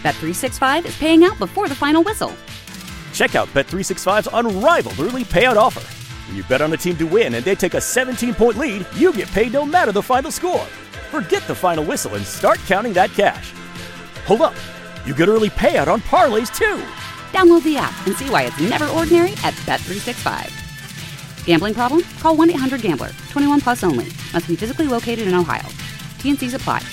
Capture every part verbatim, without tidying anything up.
Bet three sixty-five is paying out before the final whistle. Check out Bet three sixty-five's unrivaled early payout offer. When you bet on a team to win and they take a seventeen-point lead, you get paid no matter the final score. Forget the final whistle and start counting that cash. Hold up. You get early payout on parlays, too. Download the app and see why it's never ordinary at Bet three sixty-five. Gambling problem? Call one eight hundred gambler. twenty-one plus only. Must be physically located in Ohio. T N Cs apply.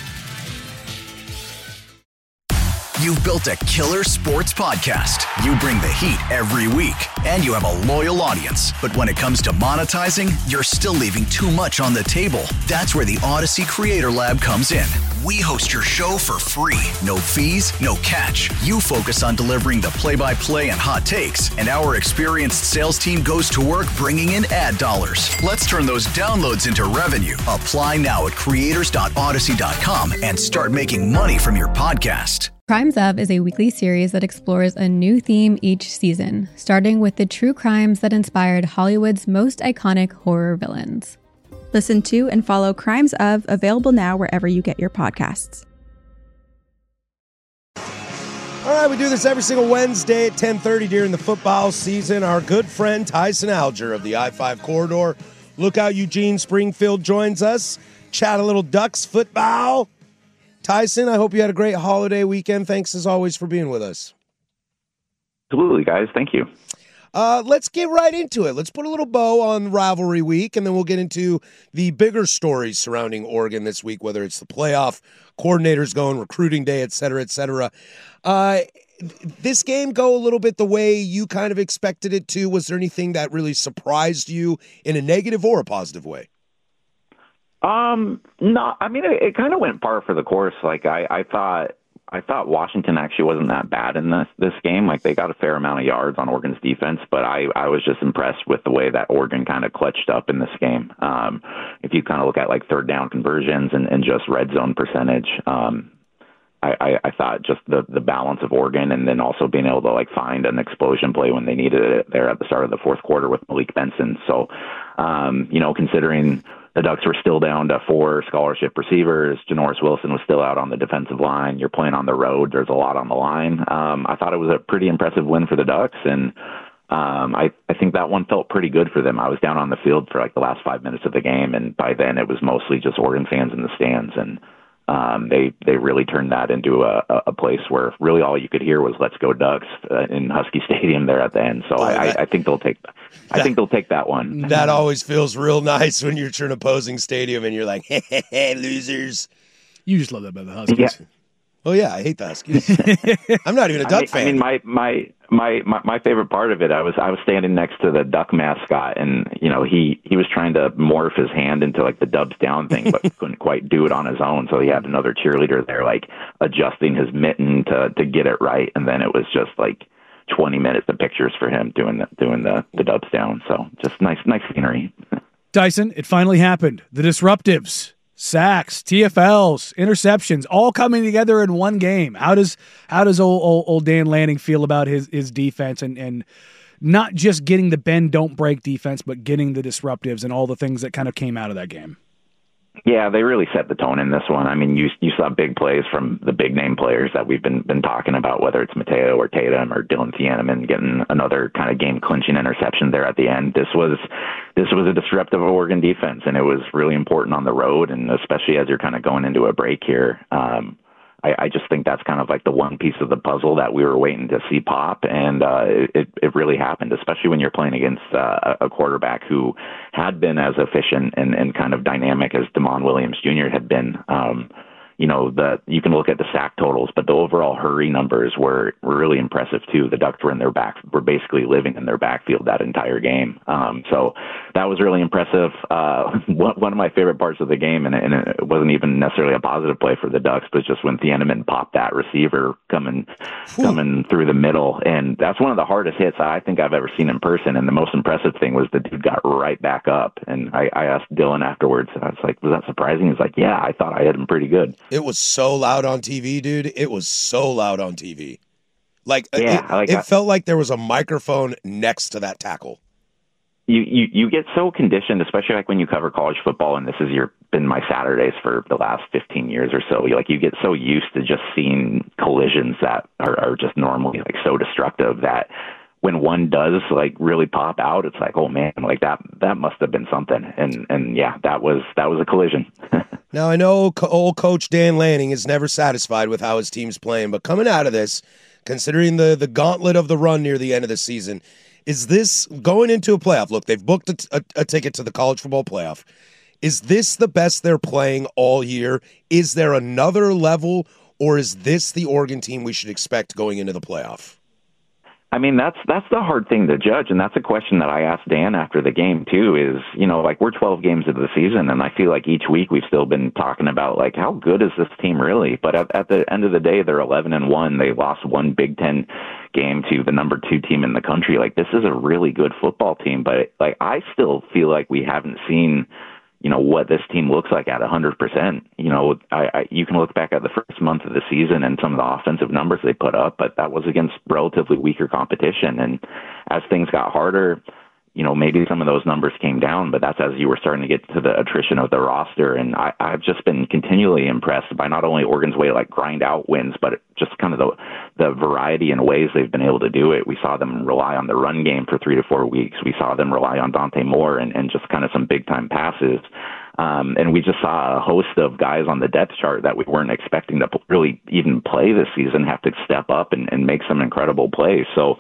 You've built a killer sports podcast. You bring the heat every week, and you have a loyal audience. But when it comes to monetizing, you're still leaving too much on the table. That's where the Odyssey Creator Lab comes in. We host your show for free. No fees, no catch. You focus on delivering the play-by-play and hot takes, and our experienced sales team goes to work bringing in ad dollars. Let's turn those downloads into revenue. Apply now at creators dot odyssey dot com and start making money from your podcast. Crimes Of is a weekly series that explores a new theme each season, starting with the true crimes that inspired Hollywood's most iconic horror villains. Listen to and follow Crimes Of, available now wherever you get your podcasts. All right, we do this every single Wednesday at ten thirty during the football season. Our good friend Tyson Alger of the I five Corridor. Lookout Eugene Springfield joins us. Chat a little Ducks football. Tyson, I hope you had a great holiday weekend. Thanks, as always, for being with us. Absolutely, guys. Thank you. Uh, let's get right into it. Let's put a little bow on rivalry week, and then we'll get into the bigger stories surrounding Oregon this week, whether it's the playoff, coordinators going, recruiting day, et cetera, et cetera. Uh, this game go a little bit the way you kind of expected it to? Was there anything that really surprised you in a negative or a positive way? Um, no, I mean, it, it kind of went par for the course. Like I, I thought, I thought Washington actually wasn't that bad in this, this game. Like they got a fair amount of yards on Oregon's defense, but I, I was just impressed with the way that Oregon kind of clutched up in this game. Um, if you kind of look at like third down conversions and, and just red zone percentage, um, I, I, I thought just the, the balance of Oregon and then also being able to like find an explosion play when they needed it there at the start of the fourth quarter with Malik Benson. So, um, you know, considering the Ducks were still down to four scholarship receivers, Janoris Wilson was still out on the defensive line. You're playing on the road. There's a lot on the line. Um, I thought it was a pretty impressive win for the Ducks. And um, I, I think that one felt pretty good for them. I was down on the field for like the last five minutes of the game. And by then it was mostly just Oregon fans in the stands. And Um, they they really turned that into a, a place where really all you could hear was "Let's go Ducks" uh, in Husky Stadium there at the end. So oh, I, that, I think they'll take I that, think they'll take that one. That always feels real nice when you're to an opposing stadium and you're like, "Hey, hey, hey losers!" You just love that about the Huskies. Yeah. Oh yeah, I hate the Huskies. I'm not even a Duck I mean, fan. I mean, my, my my my my favorite part of it, I was I was standing next to the Duck mascot, and you know he he was trying to morph his hand into like the Dubs down thing, but couldn't quite do it on his own. So he had another cheerleader there, like adjusting his mitten to to get it right, and then it was just like twenty minutes of pictures for him doing the doing the the Dubs down. So just nice nice scenery. Dyson, it finally happened. The Disruptives. Sacks, T F Ls, interceptions, all coming together in one game. How does how does old old, old Dan Lanning feel about his, his defense and, and not just getting the bend, don't break defense, but getting the disruptives and all the things that kind of came out of that game? Yeah, they really set the tone in this one. I mean, you you saw big plays from the big name players that we've been been talking about, whether it's Mateo or Tatum or Dylan Thieneman getting another kind of game clinching interception there at the end. This was this was a disruptive Oregon defense, and it was really important on the road, and especially as you're kind of going into a break here. Um, I, I just think that's kind of like the one piece of the puzzle that we were waiting to see pop, and uh, it, it really happened, especially when you're playing against uh, a quarterback who had been as efficient and, and kind of dynamic as Damon Williams Junior had been. Um, you know, the you can look at the sack totals, but the overall hurry numbers were, were really impressive too. The Ducks were in their back, were basically living in their backfield that entire game. Um, so that was really impressive. Uh, one, one of my favorite parts of the game, and, and it wasn't even necessarily a positive play for the Ducks, but just when Thieneman popped that receiver coming Ooh. coming through the middle, and that's one of the hardest hits I think I've ever seen in person. And the most impressive thing was the dude got right back up. And I, I asked Dylan afterwards, and I was like, "Was that surprising?" He's like, "Yeah, I thought I hit him pretty good." It was so loud on T V, dude. It was so loud on T V. Like, yeah, it, like it felt like there was a microphone next to that tackle. You, you you get so conditioned, especially like when you cover college football, and this has your been my Saturdays for the last fifteen years or so. You, like you get so used to just seeing collisions decisions that are, are just normally like so destructive that when one does like really pop out, it's like, oh man, like that, that must have been something. And, and yeah, that was, that was a collision. Now I know co- old coach Dan Lanning is never satisfied with how his team's playing, but coming out of this, considering the, the gauntlet of the run near the end of the season, is this going into a playoff? Look, they've booked a, t- a, a ticket to the college football playoff. Is this the best they're playing all year? Is there another level, or is this the Oregon team we should expect going into the playoff? I mean, that's that's the hard thing to judge, and that's a question that I asked Dan after the game, too, is, you know, like we're twelve games into the season, and I feel like each week we've still been talking about, like, how good is this team really? But at, at the end of the day, they're eleven and one. They lost one Big Ten game to the number two team in the country. Like, this is a really good football team, but, like, I still feel like we haven't seen, you know, what this team looks like at one hundred percent. You know, I, I, you can look back at the first month of the season and some of the offensive numbers they put up, but that was against relatively weaker competition. And as things got harder, you know, maybe some of those numbers came down, but that's as you were starting to get to the attrition of the roster. And I, I've just been continually impressed by not only Oregon's way to like grind out wins, but just kind of the the variety and ways they've been able to do it. We saw them rely on the run game for three to four weeks. We saw them rely on Dante Moore and, and just kind of some big time passes. Um, and we just saw a host of guys on the depth chart that we weren't expecting to really even play this season have to step up and, and make some incredible plays. So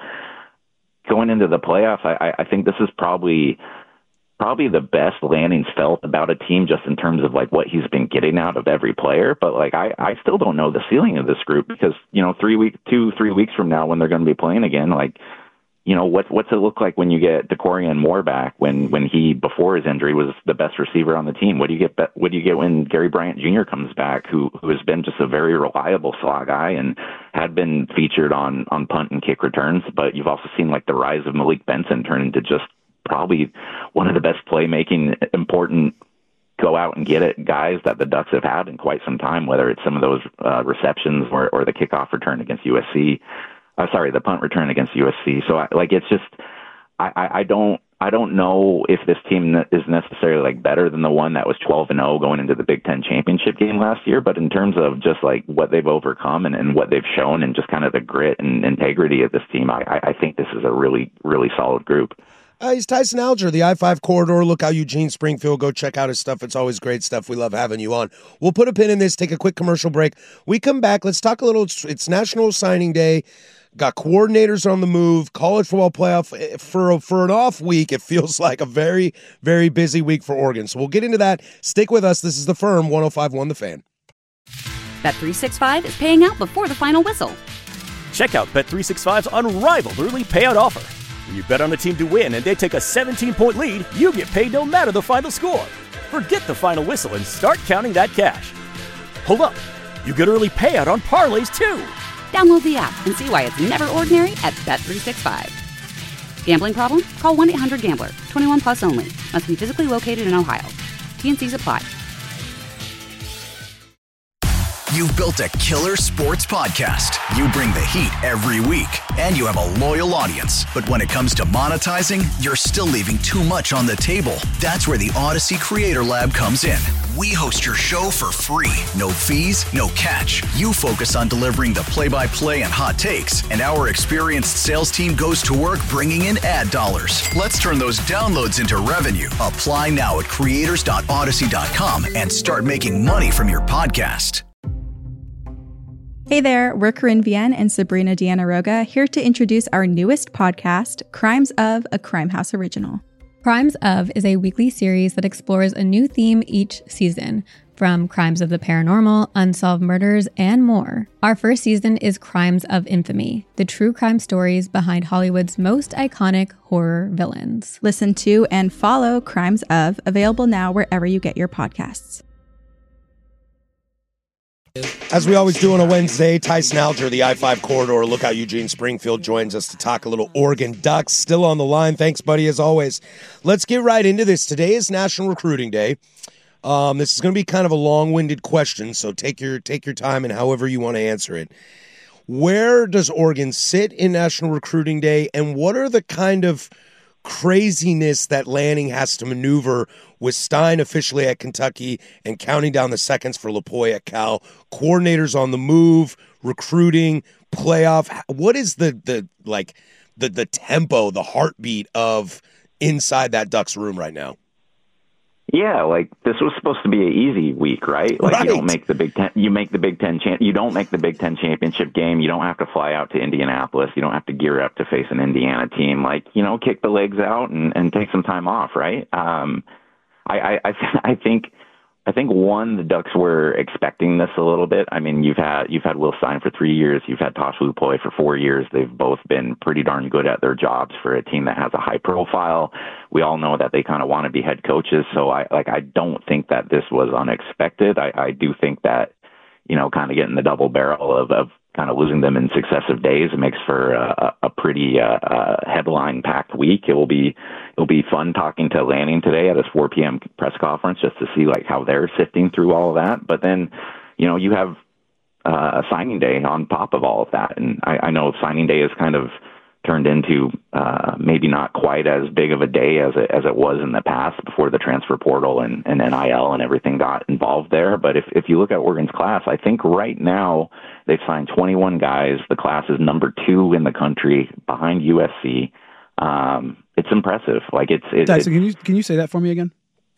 going into the playoffs, I, I think this is probably probably the best Lanning's felt about a team just in terms of like what he's been getting out of every player. But like I, I still don't know the ceiling of this group because, you know, three week, two, three weeks from now when they're going to be playing again, like, you know, what, what's it look like when you get DeCorian Moore back when, when he, before his injury, was the best receiver on the team? What do you get, what do you get when Gary Bryant Junior comes back, who, who has been just a very reliable slot guy and had been featured on, on punt and kick returns, but you've also seen like the rise of Malik Benson turn into just probably one of the best playmaking, important, go out and get it guys that the Ducks have had in quite some time, whether it's some of those uh, receptions or, or the kickoff return against U S C. Uh, sorry, the punt return against U S C. So, I, like, it's just, I, I, I don't, I don't know if this team is necessarily like better than the one that was twelve and oh going into the Big Ten championship game last year. But in terms of just like what they've overcome and, and what they've shown, and just kind of the grit and integrity of this team, I, I think this is a really, really solid group. Uh, he's Tyson Alger, the I five corridor. Look out, Eugene Springfield. Go check out his stuff. It's always great stuff. We love having you on. We'll put a pin in this, take a quick commercial break. We come back. Let's talk a little. It's National Signing Day. Got coordinators on the move. College football playoff for for an off week. It feels like a very, very busy week for Oregon. So we'll get into that. Stick with us. This is The Firm, one oh five point one The Fan. Bet three sixty-five is paying out before the final whistle. Check out Bet three sixty-five's unrivaled early payout offer. When you bet on a team to win and they take a seventeen-point lead, you get paid no matter the final score. Forget the final whistle and start counting that cash. Hold up. You get early payout on parlays, too. Download the app and see why it's never ordinary at Bet three sixty-five. Gambling problem? Call one eight hundred gambler. twenty-one plus only. Must be physically located in Ohio. T and C's apply. You've built a killer sports podcast. You bring the heat every week, and you have a loyal audience. But when it comes to monetizing, you're still leaving too much on the table. That's where the Odyssey Creator Lab comes in. We host your show for free. No fees, no catch. You focus on delivering the play-by-play and hot takes, and our experienced sales team goes to work bringing in ad dollars. Let's turn those downloads into revenue. Apply now at creators dot odyssey dot com and start making money from your podcast. Hey there, we're Corinne Vienne and Sabrina Diana-Roga here to introduce our newest podcast, Crimes of, a Crime House original. Crimes of is a weekly series that explores a new theme each season, from crimes of the paranormal, unsolved murders, and more. Our first season is Crimes of Infamy, the true crime stories behind Hollywood's most iconic horror villains. Listen to and follow Crimes of, available now wherever you get your podcasts. As we always do on a Wednesday, Tyson Alger, the I five corridor. Look out, Eugene Springfield joins us to talk a little Oregon Ducks. Still on the line. Thanks, buddy, as always. Let's get right into this. Today is National Recruiting Day. Um, this is going to be kind of a long-winded question, so take your take your time and however you want to answer it. Where does Oregon sit in National Recruiting Day, and what are the kind of craziness that Lanning has to maneuver with Stein officially at Kentucky and counting down the seconds for Lupoi at Cal, coordinators on the move, recruiting, playoff. What is the the like the the tempo, the heartbeat of inside that Ducks room right now? Yeah, like this was supposed to be an easy week, right? Like right. you don't make the Big Ten, you make the Big Ten champ, you don't make the Big Ten championship game. You don't have to fly out to Indianapolis. You don't have to gear up to face an Indiana team. Like, you know, kick the legs out and, and take some time off, right? Um, I, I, I think, I think one, the Ducks were expecting this a little bit. I mean, you've had you've had Will Stein for three years. You've had Tosh Lupoi for four years. They've both been pretty darn good at their jobs for a team that has a high profile. We all know that they kind of want to be head coaches. So I like I don't think that this was unexpected. I, I do think that, you know, kind of getting the double barrel of, of kind of losing them in successive days, it makes for a, a pretty uh, uh, headline-packed week. It will be it'll be fun talking to Lanning today at his four p.m. press conference just to see like how they're sifting through all of that. But then, you know, you have uh, a signing day on top of all of that, and I, I know signing day is kind of turned into uh, maybe not quite as big of a day as it, as it was in the past before the transfer portal and, and N I L and everything got involved there. But if, if you look at Oregon's class, I think right now they've signed twenty-one guys. The class is number two in the country behind U S C. Um, it's impressive. Like it's, it, Tyson, can you, can you say that for me again?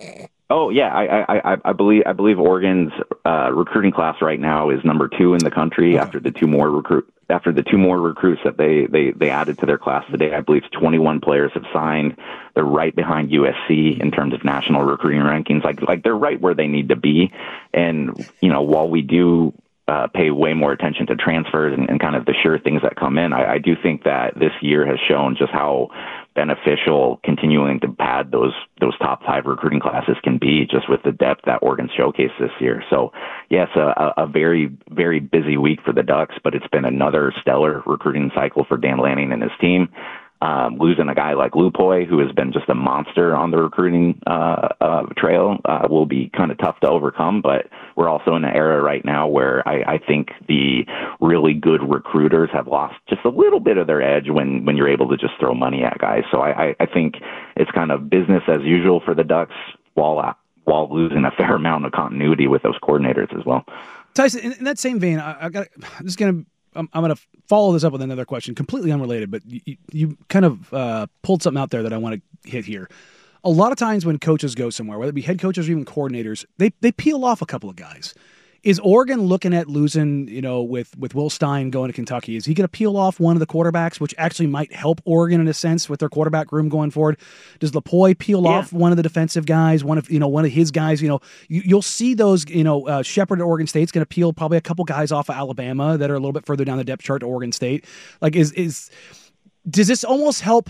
Oh yeah, I, I, I believe I believe Oregon's uh, recruiting class right now is number two in the country okay. after the two more recruit after the two more recruits that they, they, they added to their class today. I believe twenty-one players have signed. They're right behind U S C in terms of national recruiting rankings. Like like they're right where they need to be. And you know, while we do uh, pay way more attention to transfers and, and kind of the sure things that come in, I, I do think that this year has shown just how beneficial continuing to pad those those top five recruiting classes can be, just with the depth that Oregon showcased this year. So yes, a, a very, very busy week for the Ducks, but it's been another stellar recruiting cycle for Dan Lanning and his team. Um, losing a guy like Lupoi, who has been just a monster on the recruiting uh, uh, trail, uh, will be kind of tough to overcome. But we're also in an era right now where I, I think the really good recruiters have lost just a little bit of their edge when, when you're able to just throw money at guys. So I, I, I think it's kind of business as usual for the Ducks while uh, while losing a fair amount of continuity with those coordinators as well. Tyson, in, in that same vein, I, I got I'm just going to I'm, I'm going to follow this up with another question, completely unrelated, but you, you kind of uh, pulled something out there that I want to hit here. A lot of times when coaches go somewhere, whether it be head coaches or even coordinators, they they peel off a couple of guys. Is Oregon looking at losing, you know, with, with Will Stein going to Kentucky? Is he going to peel off one of the quarterbacks, which actually might help Oregon in a sense with their quarterback room going forward? Does Lupoi peel yeah. off one of the defensive guys, one of, you know, one of his guys? You know, you, you'll see those, you know, uh, Shepherd at Oregon State's going to peel probably a couple guys off of Alabama that are a little bit further down the depth chart to Oregon State. Like, is, is, does this almost help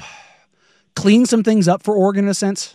clean some things up for Oregon in a sense?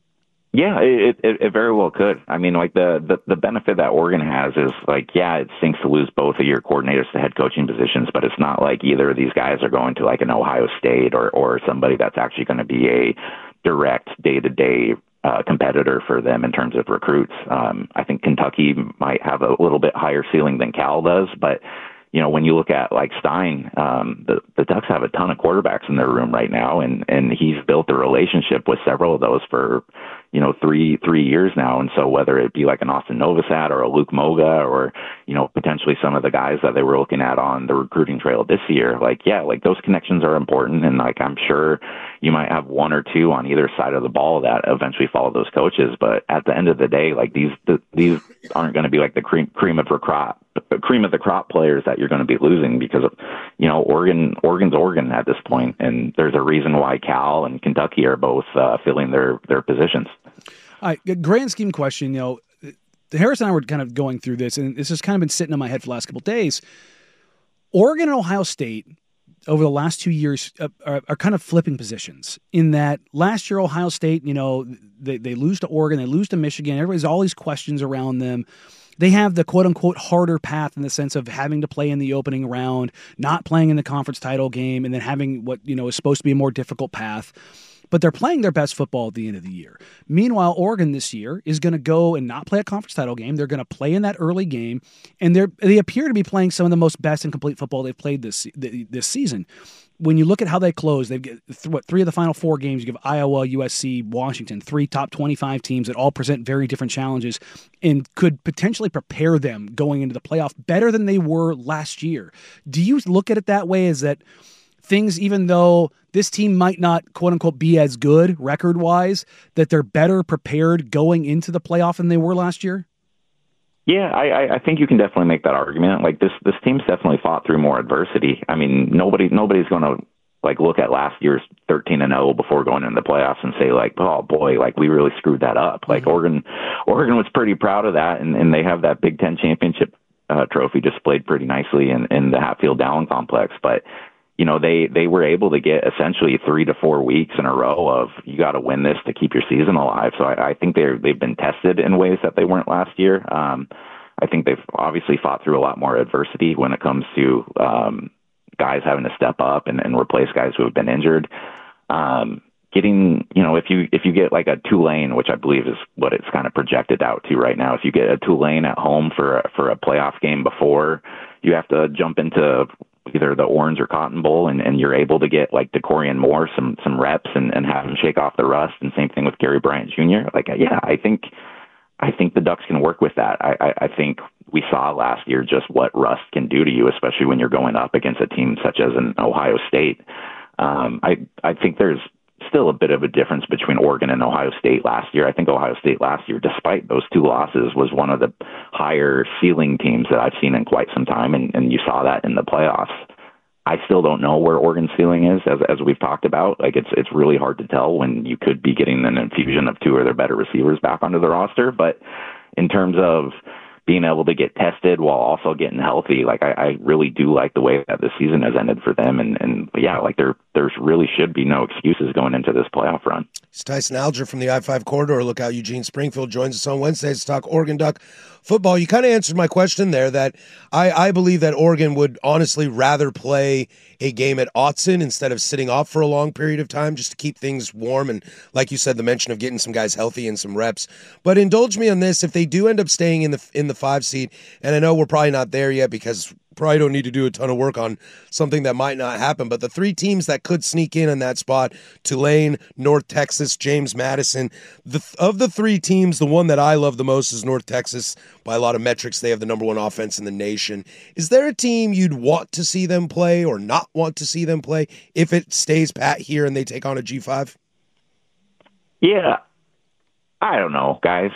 Yeah, it, it it very well could. I mean, like the, the, the benefit that Oregon has is like, yeah, it stinks to lose both of your coordinators to head coaching positions, but it's not like either of these guys are going to like an Ohio State or, or somebody that's actually going to be a direct day-to-day uh, competitor for them in terms of recruits. Um, I think Kentucky might have a little bit higher ceiling than Cal does, but you know, when you look at like Stein, um, the, the Ducks have a ton of quarterbacks in their room right now, and, and he's built a relationship with several of those for, you know, three three years now. And so whether it be like an Austin Novosad or a Luke Moga or, you know, potentially some of the guys that they were looking at on the recruiting trail this year, like, yeah, like those connections are important. And like, I'm sure you might have one or two on either side of the ball that eventually follow those coaches. But at the end of the day, like these, the, these aren't going to be like the cream, cream of the crop, cream of the crop players that you're going to be losing because of, you know, Oregon, Oregon's Oregon at this point. And there's a reason why Cal and Kentucky are both uh, filling their, their positions. All right, grand scheme question. You know, Harris and I were kind of going through this, and this has kind of been sitting in my head for the last couple of days. Oregon and Ohio State over the last two years uh, are, are kind of flipping positions in that last year Ohio State, you know, they, they lose to Oregon, they lose to Michigan. Everybody's all these questions around them. They have the quote-unquote harder path in the sense of having to play in the opening round, not playing in the conference title game, and then having what, you know, is supposed to be a more difficult path. but they're playing their best football at the end of the year. Meanwhile, Oregon this year is going to go and not play a conference title game. They're going to play in that early game, and they they appear to be playing some of the most best and complete football they've played this this season. When you look at how they close, they've got th- what three of the final four games. You give Iowa, U S C, Washington, three top twenty-five teams that all present very different challenges and could potentially prepare them going into the playoff better than they were last year. Do you look at it that way, as that things, even though this team might not, quote unquote, be as good record-wise, that they're better prepared going into the playoff than they were last year? Yeah, I, I think you can definitely make that argument. Like this, this team's definitely fought through more adversity. I mean, nobody, nobody's going to like look at last year's thirteen and oh before going into the playoffs and say like, oh boy, like we really screwed that up. Like mm-hmm. Oregon, Oregon was pretty proud of that, and, and they have that Big Ten championship uh, trophy displayed pretty nicely in, in the Hatfield-Dowling complex. But you know, they, they were able to get essentially three to four weeks in a row of you got to win this to keep your season alive. So I, I think they're they've been tested in ways that they weren't last year. Um, I think they've obviously fought through a lot more adversity when it comes to um, guys having to step up and, and replace guys who have been injured. Um, getting, you know, if you if you get like a Tulane, which I believe is what it's kind of projected out to right now, if you get a Tulane at home for a, for a playoff game before you have to jump into either the Orange or Cotton Bowl, and, and you're able to get like DeCorian Moore some some reps and, and have him shake off the rust, and same thing with Gary Bryant Junior Like, yeah, I think I think the Ducks can work with that. I, I, I think we saw last year just what rust can do to you, especially when you're going up against a team such as an Ohio State. Um, I I think there's still a bit of a difference between Oregon and Ohio State last year. I think Ohio State last year, despite those two losses, was one of the higher ceiling teams that I've seen in quite some time, and, and you saw that in the playoffs. I still don't know where Oregon's ceiling is, as as we've talked about. Like it's it's really hard to tell when you could be getting an infusion of two of their better receivers back onto the roster. But in terms of being able to get tested while also getting healthy, like I, I really do like the way that the season has ended for them. And, and yeah, like there there's really should be no excuses going into this playoff run. It's Tyson Alger from the I five Corridor. Look out, Eugene Springfield joins us on Wednesdays to talk Oregon Duck football. You kind of answered my question there, that I, I believe that Oregon would honestly rather play a game at Autzen instead of sitting off for a long period of time just to keep things warm. And like you said, the mention of getting some guys healthy and some reps. But indulge me on this. If they do end up staying in the in the five seed, and I know we're probably not there yet because probably don't need to do a ton of work on something that might not happen, but the three teams that could sneak in in that spot, Tulane, North Texas, James Madison, the, of the three teams, the one that I love the most is North Texas. By a lot of metrics, they have the number one offense in the nation. Is there a team you'd want to see them play or not want to see them play if it stays pat here and they take on a G five? Yeah. I don't know, guys.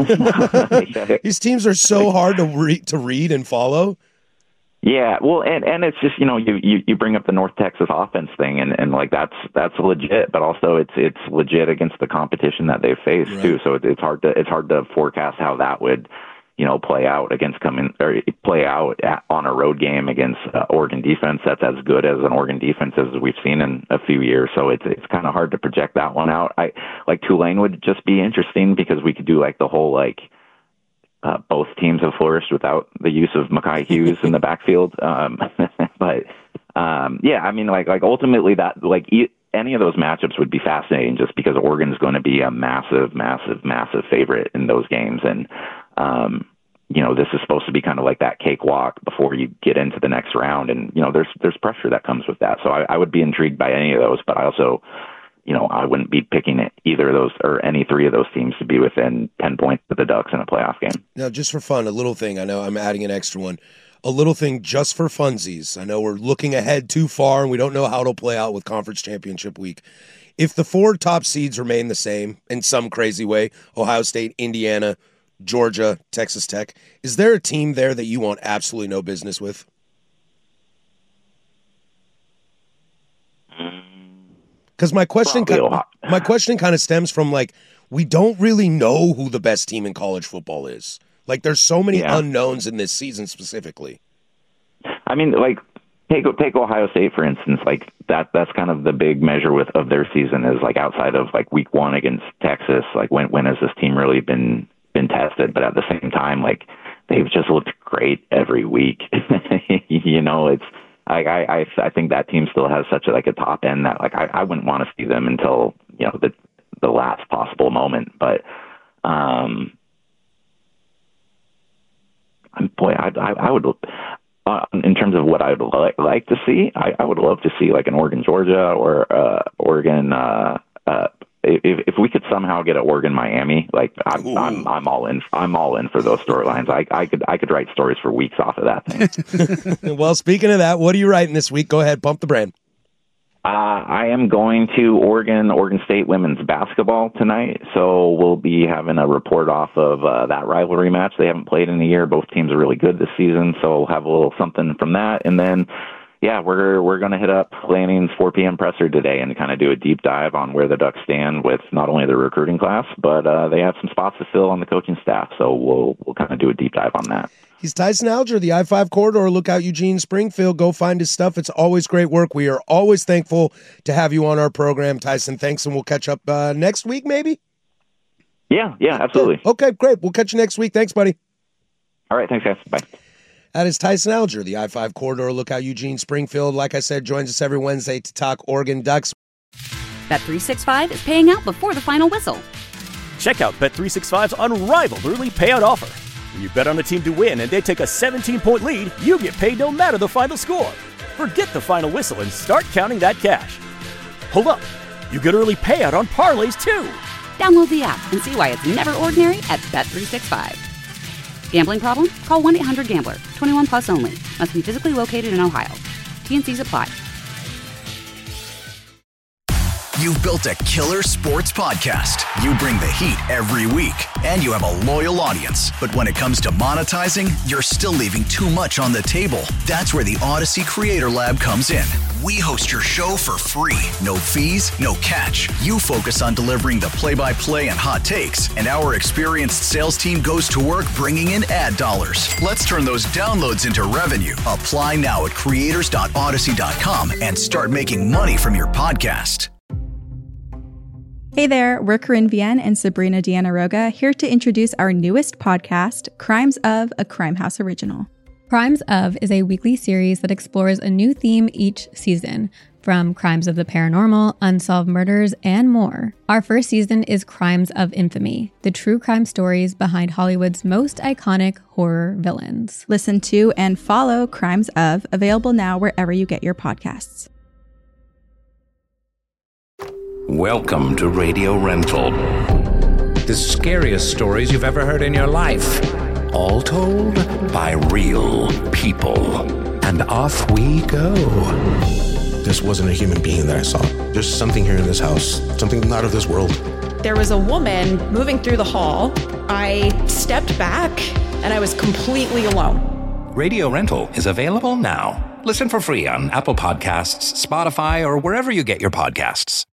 These teams are so hard to re- to read and follow. Yeah, well, and, and it's just, you know, you, you, you bring up the North Texas offense thing, and, and like that's that's legit, but also it's it's legit against the competition that they face right. too. So it, it's hard to it's hard to forecast how that would, you know, play out against coming or play out at, on a road game against uh, Oregon defense that's as good as an Oregon defense as we've seen in a few years. So it's it's kind of hard to project that one out. I like Tulane would just be interesting because we could do like the whole like. Uh, both teams have flourished without the use of Mekhi Hughes in the backfield. Um, but, um, yeah, I mean, like, like ultimately that, like e- any of those matchups would be fascinating just because Oregon is going to be a massive, massive, massive favorite in those games. And, um, you know, this is supposed to be kind of like that cakewalk before you get into the next round. And, you know, there's, there's pressure that comes with that. So I, I would be intrigued by any of those, but I also, you know, I wouldn't be picking either of those or any three of those teams to be within ten points of the Ducks in a playoff game. Now, just for fun, a little thing. I know I'm adding an extra one. A little thing just for funsies. I know we're looking ahead too far, and we don't know how it'll play out with Conference Championship Week. If the four top seeds remain the same in some crazy way, Ohio State, Indiana, Georgia, Texas Tech, is there a team there that you want absolutely no business with? Because my question, kind of, my question kind of stems from like we don't really know who the best team in college football is. Like there's so many yeah. unknowns in this season specifically. I mean, like take take Ohio State for instance. Like that that's kind of the big measure with of their season is like outside of like week one against Texas. Like when when has this team really been been tested? But at the same time, like they've just looked great every week. you know, it's. I, I I think that team still has such a, like a top end that like I, I wouldn't want to see them until you know, the the last possible moment. But um, boy, I, I, I would, uh, in terms of what I would li- like to see, I, I would love to see like an Oregon, Georgia, or uh, Oregon. Uh, uh, if if we could somehow get an Oregon, Miami, like I'm I'm I'm all in. I'm all in for those storylines. I I could I could write stories for weeks off of that thing. Well, speaking of that, what are you writing this week? Go ahead, pump the brand. Uh, I am going to Oregon, Oregon State women's basketball tonight, so we'll be having a report off of uh, that rivalry match. They haven't played in a year. Both teams are really good this season, so we'll have a little something from that. And then, yeah, we're we're going to hit up Lanning's four p.m. presser today and kind of do a deep dive on where the Ducks stand with not only the recruiting class, but uh, they have some spots to fill on the coaching staff. So we'll we'll kind of do a deep dive on that. He's Tyson Alger, the I five corridor. Look out, Eugene, Springfield. Go find his stuff. It's always great work. We are always thankful to have you on our program, Tyson. Thanks, and we'll catch up uh, next week, maybe? Yeah, yeah, absolutely. Okay, great. We'll catch you next week. Thanks, buddy. All right, thanks, guys. Bye. That is Tyson Alger, the I five corridor. Look out, Eugene, Springfield. Like I said, joins us every Wednesday to talk Oregon Ducks. Bet three sixty-five is paying out before the final whistle. Check out Bet three sixty-five's unrivaled early payout offer. When you bet on a team to win and they take a seventeen-point lead, you get paid no matter the final score. Forget the final whistle and start counting that cash. Hold up. You get early payout on parlays, too. Download the app and see why it's never ordinary at Bet three sixty-five. Gambling problem? Call one eight hundred gambler. twenty-one plus only. Must be physically located in Ohio. T N Cs apply. You've built a killer sports podcast. You bring the heat every week, and you have a loyal audience. But when it comes to monetizing, you're still leaving too much on the table. That's where the Odyssey Creator Lab comes in. We host your show for free. No fees, no catch. You focus on delivering the play-by-play and hot takes, and our experienced sales team goes to work bringing in ad dollars. Let's turn those downloads into revenue. Apply now at creators dot odyssey dot com and start making money from your podcast. Hey there, we're Corinne Vienne and Sabrina Deanna Roga, here to introduce our newest podcast, Crimes of, a Crime House original. Crimes of is a weekly series that explores a new theme each season, from crimes of the paranormal, unsolved murders, and more. Our first season is Crimes of Infamy, the true crime stories behind Hollywood's most iconic horror villains. Listen to and follow Crimes of, available now wherever you get your podcasts. Welcome to Radio Rental. The scariest stories you've ever heard in your life. All told by real people. And off we go. This wasn't a human being that I saw. There's something here in this house. Something not of this world. There was a woman moving through the hall. I stepped back and I was completely alone. Radio Rental is available now. Listen for free on Apple Podcasts, Spotify, or wherever you get your podcasts.